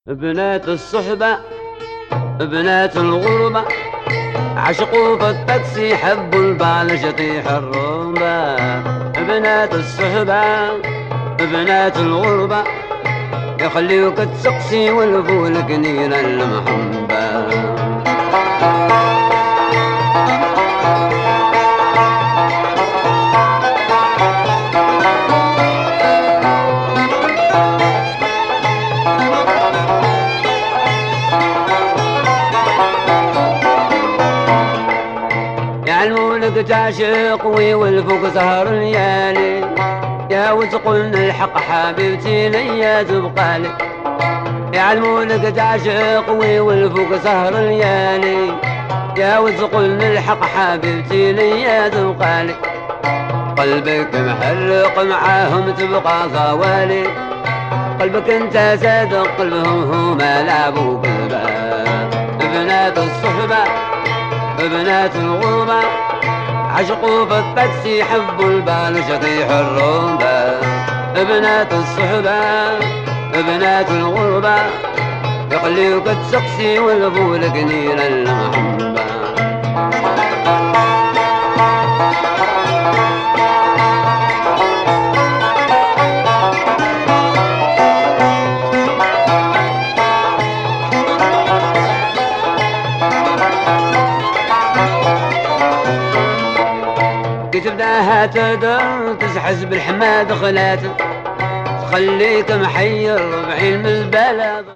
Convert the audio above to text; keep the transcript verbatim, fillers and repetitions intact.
بنات الصحبة بنات الغربة عشقوا في التاكسي حبوا البال شطيح الرومبا. بنات الصحبة بنات الغربة يخليوك تسقسي والفولك نير المحبة. يعلمونك تعشق ويولفوك سهر الليالي، يا وتقولن الحق حبيبتي ليا تبقالي. يعلمونك تعشق ويولفوك سهر الليالي، يا وتقولن الحق حبيبتي ليا تبقالي. قلبك محرق معاهم تبقى غوالي، قلبك انت صادق قلبهم هما لعبوا بالبال. بنات الصحبة بنات الغربة عشقوا في التاكسي حبوا البال شطيح الرومبا. بنات الصحبة بنات الغربة يخليوك تسقسي والفولك نير المحبة. تبداها تدر تزحز بالحماد خلات تخليك محير بعين من البلد.